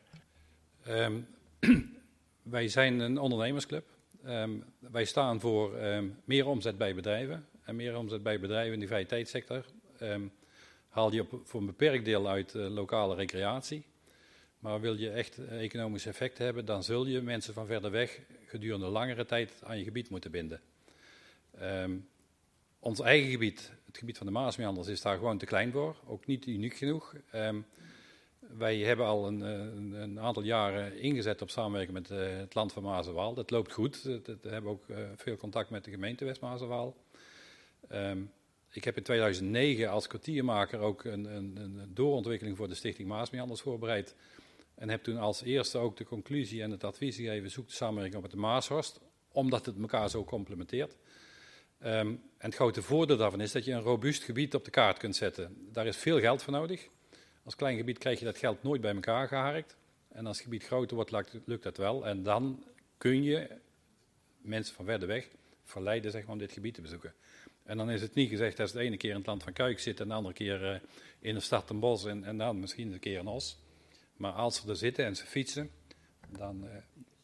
Um, wij zijn een ondernemersclub. Um, wij staan voor um, meer omzet bij bedrijven en meer omzet bij bedrijven in de vrijheidssector. Um, haal je op, voor een beperkt deel uit uh, lokale recreatie. Maar wil je echt uh, economisch effect hebben, dan zul je mensen van verder weg gedurende langere tijd aan je gebied moeten binden. Um, ons eigen gebied, het gebied van de Maasmeanders, is daar gewoon te klein voor. Ook niet uniek genoeg. Um, wij hebben al een, een, een aantal jaren ingezet op samenwerken met uh, het land van Maas en Waal. Dat loopt goed. We hebben ook uh, veel contact met de gemeente West-Maas en Waal. Um, Ik heb in tweeduizend negen als kwartiermaker ook een, een, een doorontwikkeling voor de Stichting Maasmeanders voorbereid. En heb toen als eerste ook de conclusie en het advies gegeven, zoek de samenwerking op met de Maashorst, omdat het elkaar zo complementeert. Um, en het grote voordeel daarvan is dat je een robuust gebied op de kaart kunt zetten. Daar is veel geld voor nodig. Als klein gebied krijg je dat geld nooit bij elkaar geharkt. En als het gebied groter wordt, lukt dat wel. En dan kun je mensen van verder weg verleiden zeg maar, om dit gebied te bezoeken. En dan is het niet gezegd dat ze de ene keer in het land van Kuik zitten en de andere keer uh, in de stad Den Bosch en, en dan misschien een keer in Os. Maar als ze er zitten en ze fietsen, dan uh,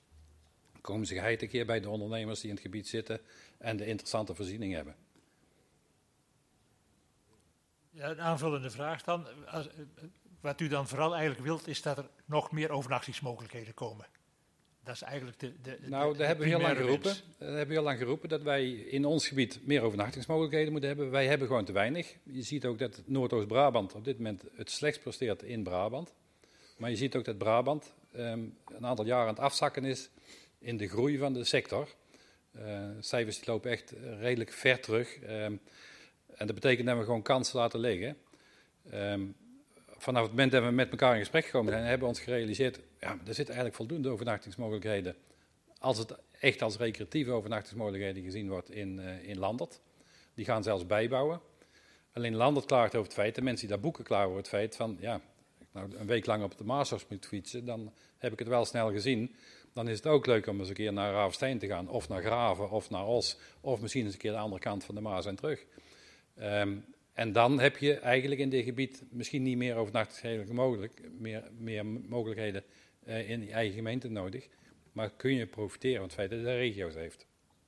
komen ze geheid een keer bij de ondernemers die in het gebied zitten en de interessante voorziening hebben. Ja, een aanvullende vraag dan. Als, wat u dan vooral eigenlijk wilt, is dat er nog meer overnachtingsmogelijkheden komen. Dat is eigenlijk de, de, de Nou, de daar hebben we heel lang primaire geroepen. wens. Daar hebben we heel lang geroepen dat wij in ons gebied meer overnachtingsmogelijkheden moeten hebben. Wij hebben gewoon te weinig. Je ziet ook dat Noordoost-Brabant op dit moment het slechtst presteert in Brabant. Maar je ziet ook dat Brabant um, een aantal jaren aan het afzakken is in de groei van de sector. Uh, cijfers die lopen echt redelijk ver terug. Um, en dat betekent dat we gewoon kansen laten liggen. Um, vanaf het moment dat we met elkaar in gesprek gekomen zijn, hebben we ons gerealiseerd, ja, er zitten eigenlijk voldoende overnachtingsmogelijkheden. Als het echt als recreatieve overnachtingsmogelijkheden gezien wordt in, uh, in Landert. Die gaan zelfs bijbouwen. Alleen Landert klaagt over het feit, de mensen die daar boeken klagen over het feit van, ja, nou, een week lang op de Maashorst moet fietsen, dan heb ik het wel snel gezien. Dan is het ook leuk om eens een keer naar Ravenstein te gaan, of naar Graven, of naar Os, of misschien eens een keer de andere kant van de Maas en terug. Um, en dan heb je eigenlijk in dit gebied misschien niet meer overnachtingsmogelijkheden mogelijk, meer, meer mogelijkheden uh, in je eigen gemeente nodig. Maar kun je profiteren van het feit dat het de regio's heeft.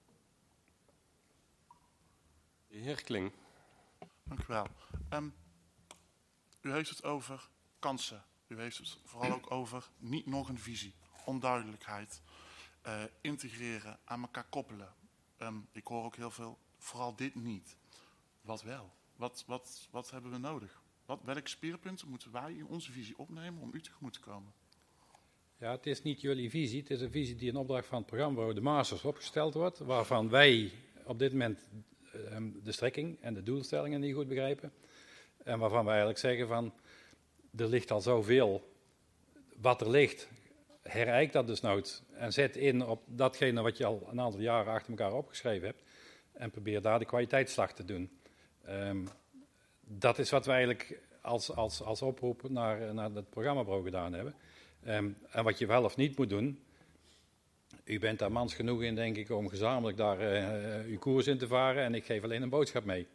De heer Kling. Dank u wel. Um, u heeft het over kansen. U heeft het vooral ook over niet nog een visie, onduidelijkheid, uh, integreren, aan elkaar koppelen. Um, ik hoor ook heel veel, vooral dit niet. Wat wel? Wat, wat, wat hebben we nodig? Wat, welke speerpunten moeten wij in onze visie opnemen om u tegemoet te komen? Ja, het is niet jullie visie. Het is een visie die in opdracht van het programma de Masters opgesteld wordt. Waarvan wij op dit moment um, de strekking en de doelstellingen niet goed begrijpen. En waarvan wij eigenlijk zeggen van, er ligt al zoveel. Wat er ligt, herijk dat dus nooit. En zet in op datgene wat je al een aantal jaren achter elkaar opgeschreven hebt. En probeer daar de kwaliteitsslag te doen. Um, dat is wat wij eigenlijk als, als, als oproep naar, naar het programmabureau gedaan hebben. Um, en wat je wel of niet moet doen, u bent daar mans genoeg in, denk ik, om gezamenlijk daar uh, uw koers in te varen. En ik geef alleen een boodschap mee.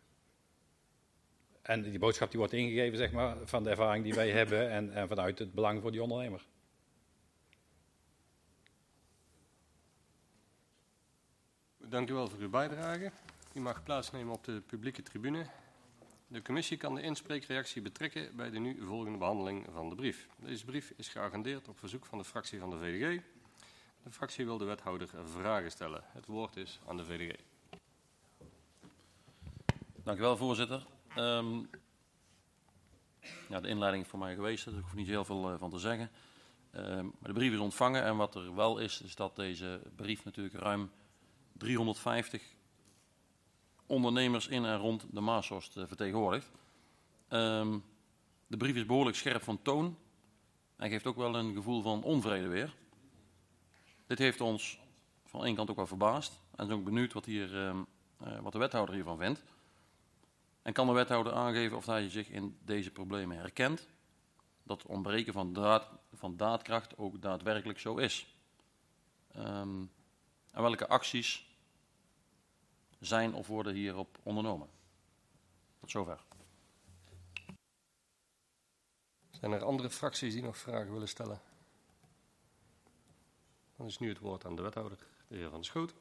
En die boodschap die wordt ingegeven, zeg maar, van de ervaring die wij hebben en, en vanuit het belang voor die ondernemer. Dank u wel voor uw bijdrage. U mag plaatsnemen op de publieke tribune. De commissie kan de inspreekreactie betrekken bij de nu volgende behandeling van de brief. Deze brief is geagendeerd op verzoek van de fractie van de V D G. De fractie wil de wethouder vragen stellen. Het woord is aan de V D G. Dank u wel, voorzitter. Um, ja, de inleiding is voor mij geweest, dus ik hoef niet heel veel uh, van te zeggen. Um, maar de brief is ontvangen en wat er wel is, is dat deze brief natuurlijk ruim driehonderdvijftig ondernemers in en rond de Maashorst uh, vertegenwoordigt. Um, de brief is behoorlijk scherp van toon en geeft ook wel een gevoel van onvrede weer. Dit heeft ons van één kant ook wel verbaasd en zijn ook benieuwd wat, hier, um, uh, wat de wethouder hiervan vindt. En kan de wethouder aangeven of hij zich in deze problemen herkent, dat het ontbreken van, daad, van daadkracht ook daadwerkelijk zo is. Um, en welke acties zijn of worden hierop ondernomen? Tot zover. Zijn er andere fracties die nog vragen willen stellen? Dan is nu het woord aan de wethouder, de heer Van der Schoot.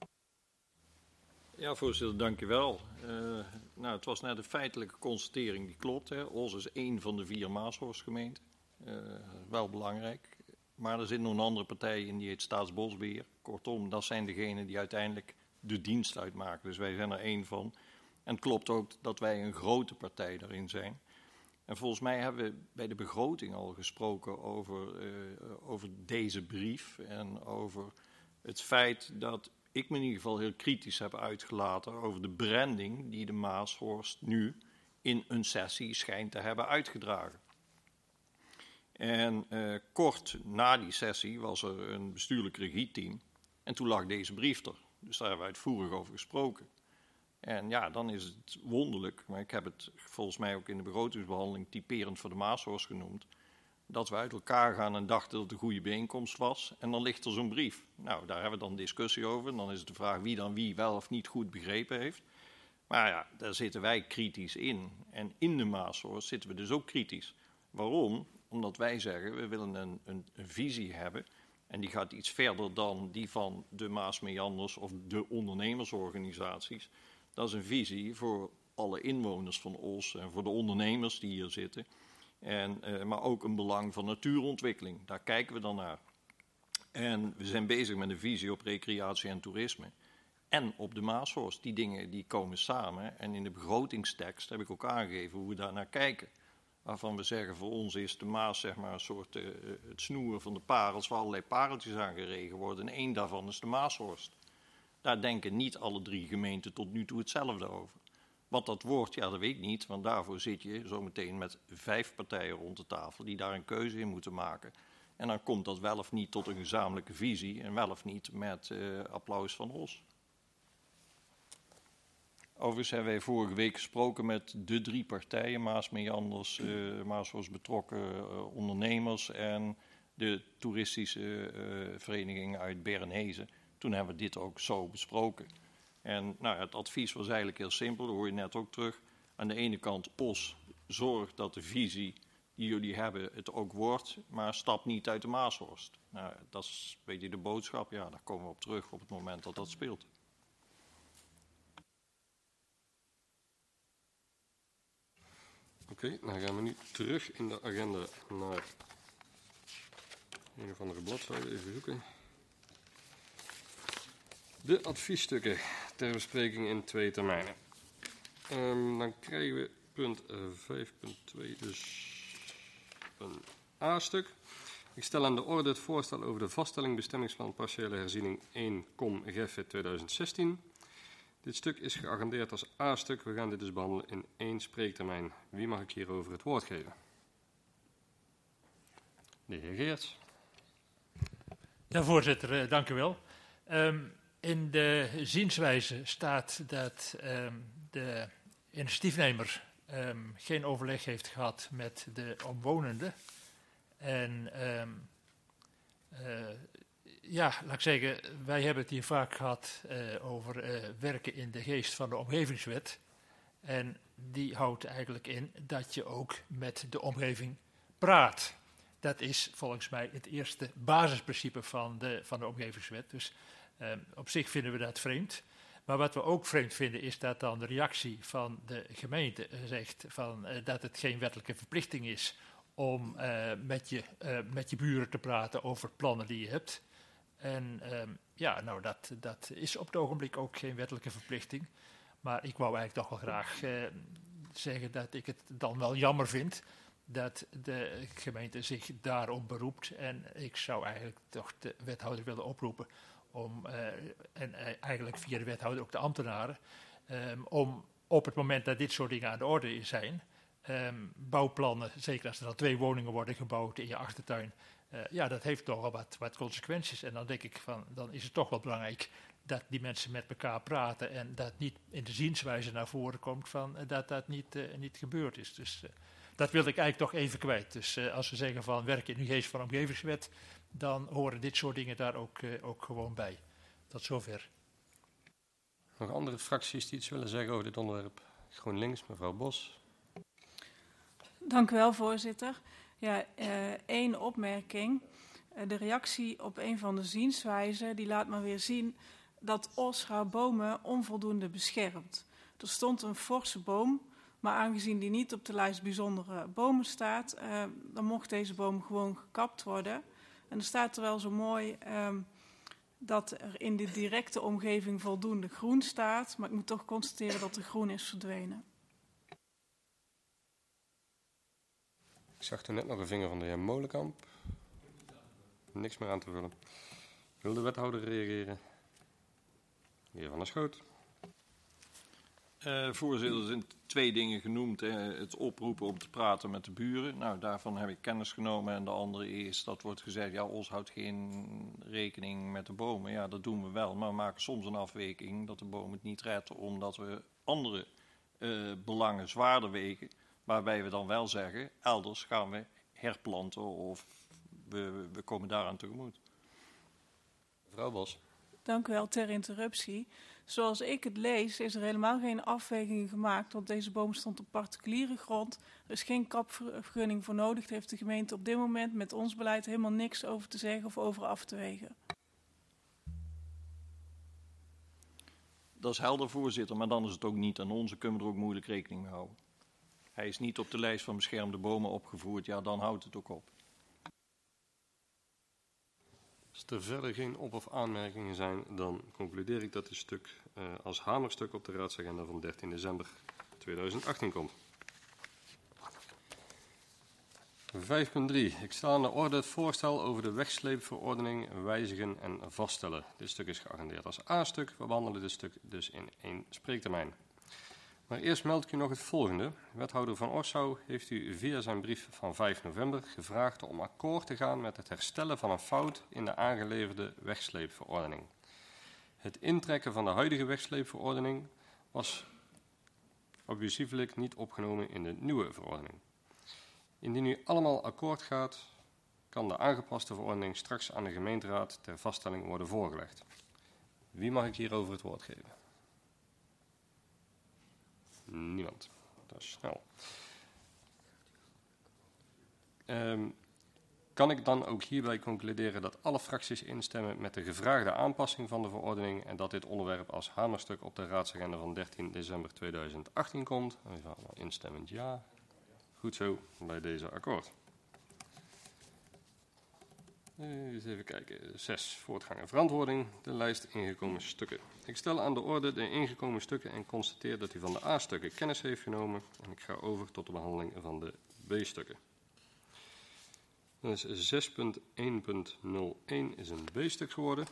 Ja, voorzitter, dank u wel. Uh, nou, het was net een feitelijke constatering die klopt. Hè. Os is één van de vier Maashorstgemeenten. Uh, wel belangrijk. Maar er zit nog een andere partij in, die heet Staatsbosbeheer. Kortom, dat zijn degenen die uiteindelijk de dienst uitmaken. Dus wij zijn er één van. En het klopt ook dat wij een grote partij daarin zijn. En volgens mij hebben we bij de begroting al gesproken over, uh, over deze brief. En over het feit dat ik me in ieder geval heel kritisch heb uitgelaten over de branding die de Maashorst nu in een sessie schijnt te hebben uitgedragen. En uh, kort na die sessie was er een bestuurlijk regieteam en toen lag deze brief er. Dus daar hebben we uitvoerig over gesproken. En ja, dan is het wonderlijk, maar ik heb het volgens mij ook in de begrotingsbehandeling typerend voor de Maashorst genoemd, dat we uit elkaar gaan en dachten dat het een goede bijeenkomst was. En dan ligt er zo'n brief. Nou, daar hebben we dan discussie over. En dan is het de vraag wie dan wie wel of niet goed begrepen heeft. Maar ja, daar zitten wij kritisch in. En in de Maashorst zitten we dus ook kritisch. Waarom? Omdat wij zeggen, we willen een, een, een visie hebben. En die gaat iets verder dan die van de Maasmeanders of de ondernemersorganisaties. Dat is een visie voor alle inwoners van Os en voor de ondernemers die hier zitten. En, uh, maar ook een belang van natuurontwikkeling. Daar kijken we dan naar. En we zijn bezig met een visie op recreatie en toerisme. En op de Maashorst. Die dingen die komen samen. En in de begrotingstekst heb ik ook aangegeven hoe we daar naar kijken. Waarvan we zeggen, voor ons is de Maas zeg maar een soort uh, het snoeren van de parels waar allerlei pareltjes aan geregen worden. En één daarvan is de Maashorst. Daar denken niet alle drie gemeenten tot nu toe hetzelfde over. Wat dat wordt, ja, dat weet ik niet. Want daarvoor zit je zometeen met vijf partijen rond de tafel die daar een keuze in moeten maken. En dan komt dat wel of niet tot een gezamenlijke visie en wel of niet met uh, applaus van ons. Overigens hebben wij vorige week gesproken met de drie partijen, Maasmeanders, uh, Maashorst betrokken uh, ondernemers en de toeristische uh, vereniging uit Bernhezen. Toen hebben we dit ook zo besproken. En nou, het advies was eigenlijk heel simpel, dat hoor je net ook terug. Aan de ene kant, P O S, zorg dat de visie die jullie hebben het ook wordt, maar stap niet uit de Maashorst. Nou, dat is een beetje de boodschap, ja, daar komen we op terug op het moment dat dat speelt. Oké, okay, dan gaan we nu terug in de agenda naar een of andere bladzijde, even zoeken. De adviesstukken ter bespreking in twee termijnen. Um, dan krijgen we punt uh, vijf punt twee, dus een A-stuk. Ik stel aan de orde het voorstel over de vaststelling bestemmingsplan partiële herziening één kom G E F twintig zestien. Dit stuk is geagendeerd als A-stuk. We gaan dit dus behandelen in één spreektermijn. Wie mag ik hierover het woord geven? De heer Geerts. Ja, voorzitter, uh, dank u wel. Um, in de zienswijze staat dat um, de initiatiefnemer um, geen overleg heeft gehad met de omwonenden. En um, uh, ja, laat ik zeggen, wij hebben het hier vaak gehad uh, over uh, werken in de geest van de omgevingswet. En die houdt eigenlijk in dat je ook met de omgeving praat. Dat is volgens mij het eerste basisprincipe van de, van de omgevingswet. Dus uh, op zich vinden we dat vreemd. Maar wat we ook vreemd vinden is dat dan de reactie van de gemeente zegt van, uh, dat het geen wettelijke verplichting is om uh, met, je, uh, met je buren te praten over plannen die je hebt. En um, ja, nou dat, dat is op het ogenblik ook geen wettelijke verplichting. Maar ik wou eigenlijk toch wel graag uh, zeggen dat ik het dan wel jammer vind dat de gemeente zich daarop beroept. En ik zou eigenlijk toch de wethouder willen oproepen om, uh, en uh, eigenlijk via de wethouder ook de ambtenaren, um, om op het moment dat dit soort dingen aan de orde zijn, um, bouwplannen, zeker als er dan twee woningen worden gebouwd in je achtertuin, Uh, ja, dat heeft toch wel wat, wat consequenties. En dan denk ik van, dan is het toch wel belangrijk dat die mensen met elkaar praten en dat niet in de zienswijze naar voren komt van uh, dat dat niet, uh, niet gebeurd is. Dus uh, dat wilde ik eigenlijk toch even kwijt. Dus uh, als we zeggen van werken in de geest van de omgevingswet, dan horen dit soort dingen daar ook, uh, ook gewoon bij. Tot zover. Nog andere fracties die iets willen zeggen over dit onderwerp? GroenLinks, mevrouw Bos. Dank u wel, voorzitter. Ja, uh, één opmerking. Uh, de reactie op een van de zienswijzen, die laat maar weer zien dat Os haar bomen onvoldoende beschermt. Er stond een forse boom, maar aangezien die niet op de lijst bijzondere bomen staat, uh, dan mocht deze boom gewoon gekapt worden. En er staat er wel zo mooi um, dat er in de directe omgeving voldoende groen staat, maar ik moet toch constateren dat de groen is verdwenen. Ik zag toen net nog een vinger van de heer Molenkamp. Niks meer aan te vullen. Wil de wethouder reageren? De heer Van der Schoot. Uh, voorzitter, er zijn twee dingen genoemd. Hè. Het oproepen om te praten met de buren. Nou, daarvan heb ik kennis genomen. En de andere is, dat wordt gezegd, ja, Os houdt geen rekening met de bomen. Ja, dat doen we wel. Maar we maken soms een afweging dat de boom het niet redt, omdat we andere uh, belangen zwaarder wegen. Waarbij we dan wel zeggen, elders gaan we herplanten of we, we komen daaraan tegemoet. Mevrouw Bos. Dank u wel ter interruptie. Zoals ik het lees is er helemaal geen afweging gemaakt, want deze boom stond op particuliere grond. Er is geen kapvergunning voor nodig. Daar heeft de gemeente op dit moment met ons beleid helemaal niks over te zeggen of over af te wegen. Dat is helder, voorzitter, maar dan is het ook niet aan ons. Dan kunnen we er ook moeilijk rekening mee houden. hij is niet op de lijst van beschermde bomen opgevoerd, ja, dan houdt het ook op. Als er verder geen op- of aanmerkingen zijn, dan concludeer ik dat dit stuk uh, als hamerstuk op de raadsagenda van dertien december tweeduizend achttien komt. vijf punt drie. Ik stel aan de orde het voorstel over de wegsleepverordening wijzigen en vaststellen. Dit stuk is geagendeerd als A-stuk. We behandelen dit stuk dus in één spreektermijn. Maar eerst meld ik u nog het volgende. Wethouder Van Orsouw heeft u via zijn brief van vijf november gevraagd om akkoord te gaan met het herstellen van een fout in de aangeleverde wegsleepverordening. Het intrekken van de huidige wegsleepverordening was abusievelijk niet opgenomen in de nieuwe verordening. Indien u allemaal akkoord gaat, kan de aangepaste verordening straks aan de gemeenteraad ter vaststelling worden voorgelegd. Wie mag ik hierover het woord geven? Niemand. Dat is snel. Um, kan ik dan ook hierbij concluderen dat alle fracties instemmen met de gevraagde aanpassing van de verordening en dat dit onderwerp als hamerstuk op de raadsagenda van dertien december tweeduizend achttien komt? Even allemaal instemmend ja. Goed zo, bij deze akkoord. Eens even kijken. zes. Voortgang en verantwoording. De lijst ingekomen stukken. Ik stel aan de orde de ingekomen stukken en constateer dat u van de A-stukken kennis heeft genomen. En ik ga over tot de behandeling van de B-stukken. Dus zes punt één punt nul één is een B-stuk geworden.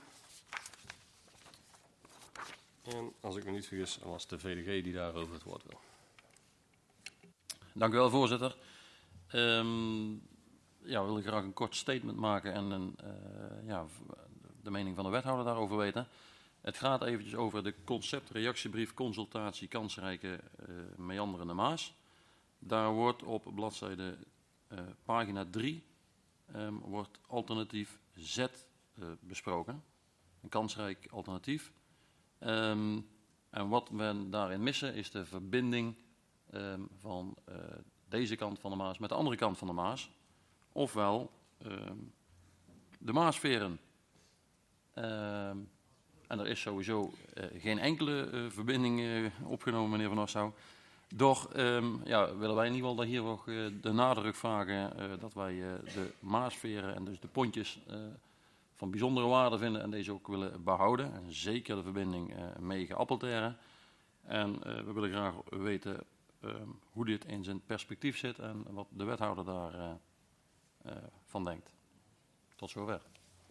En als ik me niet vergis, was de V D G die daarover het woord wil. Dank u wel, voorzitter. Um, ja, we willen graag een kort statement maken en een, uh, ja, de mening van de wethouder daarover weten. Het gaat eventjes over de concept-reactiebrief consultatie kansrijke uh, meanderende Maas. Daar wordt op bladzijde uh, pagina drie um, wordt alternatief Z uh, besproken. Een kansrijk alternatief. Um, en wat we daarin missen is de verbinding um, van uh, deze kant van de Maas met de andere kant van de Maas. Ofwel um, de Maasveren. Um, en er is sowieso uh, geen enkele uh, verbinding uh, opgenomen, meneer Van Orsouw. Doch um, ja, willen wij in ieder geval hier nog uh, de nadruk vragen uh, dat wij uh, de Maasveren en dus de pontjes uh, van bijzondere waarde vinden en deze ook willen behouden. En zeker de verbinding uh, Megen-Appeltern. En uh, we willen graag weten uh, hoe dit in zijn perspectief zit en wat de wethouder daar uh, uh, van denkt. Tot zover.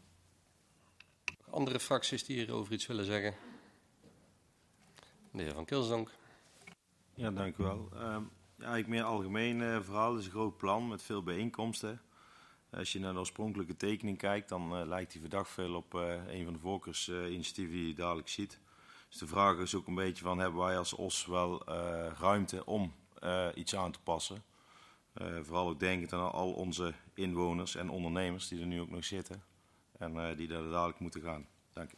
Andere fracties die hierover iets willen zeggen? De heer Van Kilsdonk. Ja, dank u wel. Uh, ja, ik meer algemeen uh, verhaal. Het is een groot plan met veel bijeenkomsten. Als je naar de oorspronkelijke tekening kijkt, dan uh, lijkt die verdacht veel op uh, een van de volkersinitiatieven die je dadelijk ziet. Dus de vraag is ook een beetje van, hebben wij als O S wel uh, ruimte om uh, iets aan te passen? Uh, vooral ook denkend aan al onze inwoners en ondernemers die er nu ook nog zitten. En uh, die daar dadelijk moeten gaan. Dank u.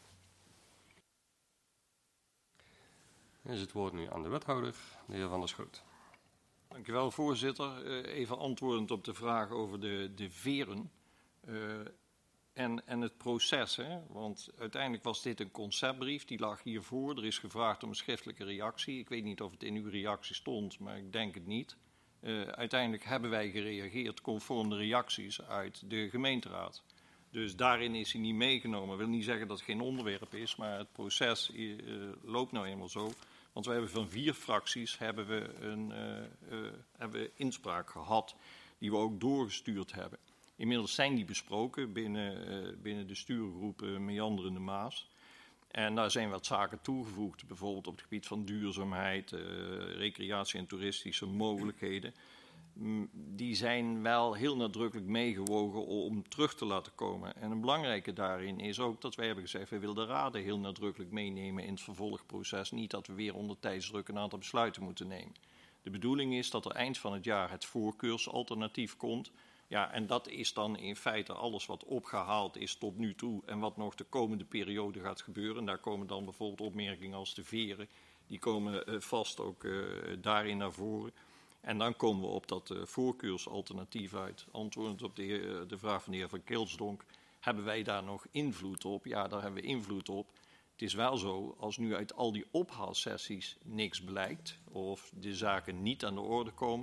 Is het woord nu aan de wethouder, de heer Van der Schoot. Dank u wel, voorzitter. Uh, even antwoordend op de vraag over de, de veren uh, en, en het proces. Hè? Want uiteindelijk was dit een conceptbrief, die lag hiervoor. Er is gevraagd om een schriftelijke reactie. Ik weet niet of het in uw reactie stond, maar ik denk het niet. Uh, uiteindelijk hebben wij gereageerd conform de reacties uit de gemeenteraad. Dus daarin is hij niet meegenomen. Dat wil niet zeggen dat het geen onderwerp is, maar het proces uh, loopt nou eenmaal zo. Want we hebben van vier fracties hebben we een uh, uh, hebben we inspraak gehad, die we ook doorgestuurd hebben. Inmiddels zijn die besproken binnen, uh, binnen de stuurgroep uh, Meanderende Maas. En daar zijn wat zaken toegevoegd, bijvoorbeeld op het gebied van duurzaamheid, uh, recreatie en toeristische mogelijkheden. Die zijn wel heel nadrukkelijk meegewogen om terug te laten komen. En een belangrijke daarin is ook dat wij hebben gezegd, wij willen de raden heel nadrukkelijk meenemen in het vervolgproces. Niet dat we weer onder tijdsdruk een aantal besluiten moeten nemen. De bedoeling is dat er eind van het jaar het voorkeursalternatief komt. Ja, en dat is dan in feite alles wat opgehaald is tot nu toe en wat nog de komende periode gaat gebeuren. En daar komen dan bijvoorbeeld opmerkingen als de veren, die komen uh, vast ook uh, daarin naar voren. En dan komen we op dat uh, voorkeursalternatief uit. Antwoordend op de, uh, de vraag van de heer Van Kilsdonk, hebben wij daar nog invloed op? Ja, daar hebben we invloed op. Het is wel zo, als nu uit al die ophaalsessies niks blijkt, of de zaken niet aan de orde komen,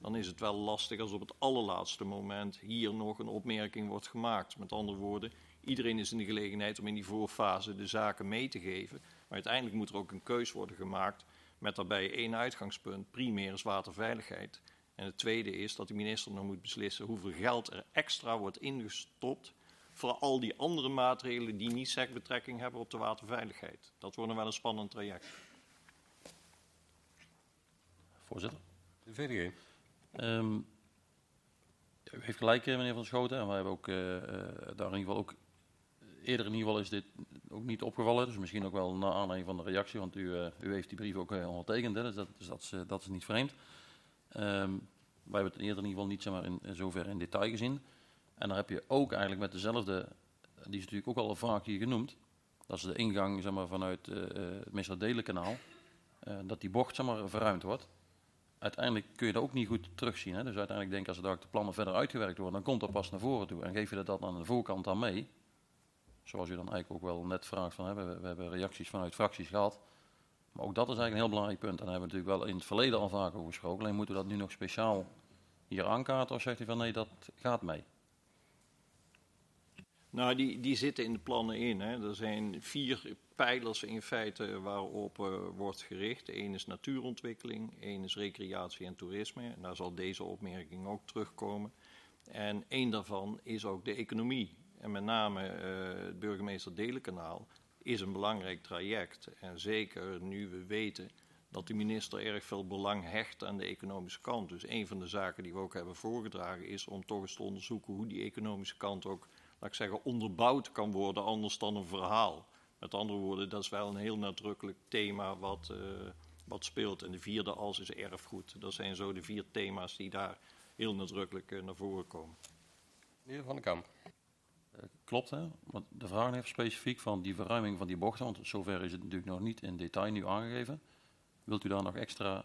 dan is het wel lastig als op het allerlaatste moment hier nog een opmerking wordt gemaakt. Met andere woorden, iedereen is in de gelegenheid om in die voorfase de zaken mee te geven. Maar uiteindelijk moet er ook een keus worden gemaakt met daarbij één uitgangspunt. Primair is waterveiligheid. En het tweede is dat de minister nog moet beslissen hoeveel geld er extra wordt ingestopt voor al die andere maatregelen die niet sec betrekking hebben op de waterveiligheid. Dat wordt nog wel een spannend traject. Voorzitter. De V D G. Um, u heeft gelijk, meneer Van Schoten. En wij hebben ook uh, uh, daar in ieder geval ook... Eerder in ieder geval is dit ook niet opgevallen. Dus misschien ook wel na aanleiding van de reactie. Want u, uh, u heeft die brief ook uh, ondertekend. Hè, dus dat, dus dat, is, uh, dat is niet vreemd. Um, wij hebben het eerder in ieder geval niet zeg maar, in, in zover in detail gezien. En dan heb je ook eigenlijk met dezelfde... Die is natuurlijk ook al vaak hier genoemd. Dat is de ingang zeg maar, vanuit uh, het Meester-Delen-kanaal. Uh, dat die bocht zeg maar, verruimd wordt. Uiteindelijk kun je dat ook niet goed terugzien. Hè? Dus uiteindelijk denk ik als de plannen verder uitgewerkt worden, dan komt dat pas naar voren toe. En geef je dat aan de voorkant dan mee. Zoals u dan eigenlijk ook wel net vraagt van, hè, we, we hebben reacties vanuit fracties gehad. Maar ook dat is eigenlijk een heel belangrijk punt. En daar hebben we natuurlijk wel in het verleden al vaak over gesproken. Alleen moeten we dat nu nog speciaal hier aankaarten of zegt u van nee, dat gaat mee? Nou, die, die zitten in de plannen in. Hè. Er zijn vier pijlers in feite waarop uh, wordt gericht. Eén is natuurontwikkeling, één is recreatie en toerisme. En daar zal deze opmerking ook terugkomen. En één daarvan is ook de economie. En met name uh, het Burgemeester-Delenkanaal is een belangrijk traject. En zeker nu we weten dat de minister erg veel belang hecht aan de economische kant. Dus een van de zaken die we ook hebben voorgedragen is om toch eens te onderzoeken hoe die economische kant ook, laat ik zeggen, onderbouwd kan worden, anders dan een verhaal. Met andere woorden, dat is wel een heel nadrukkelijk thema wat, uh, wat speelt. En de vierde as is erfgoed. Dat zijn zo de vier thema's die daar heel nadrukkelijk uh, naar voren komen. Meneer Van den Kamp. Uh, klopt, hè? Want de vraag heeft specifiek van die verruiming van die bochten, want zover is het natuurlijk nog niet in detail nu aangegeven. Wilt u daar nog extra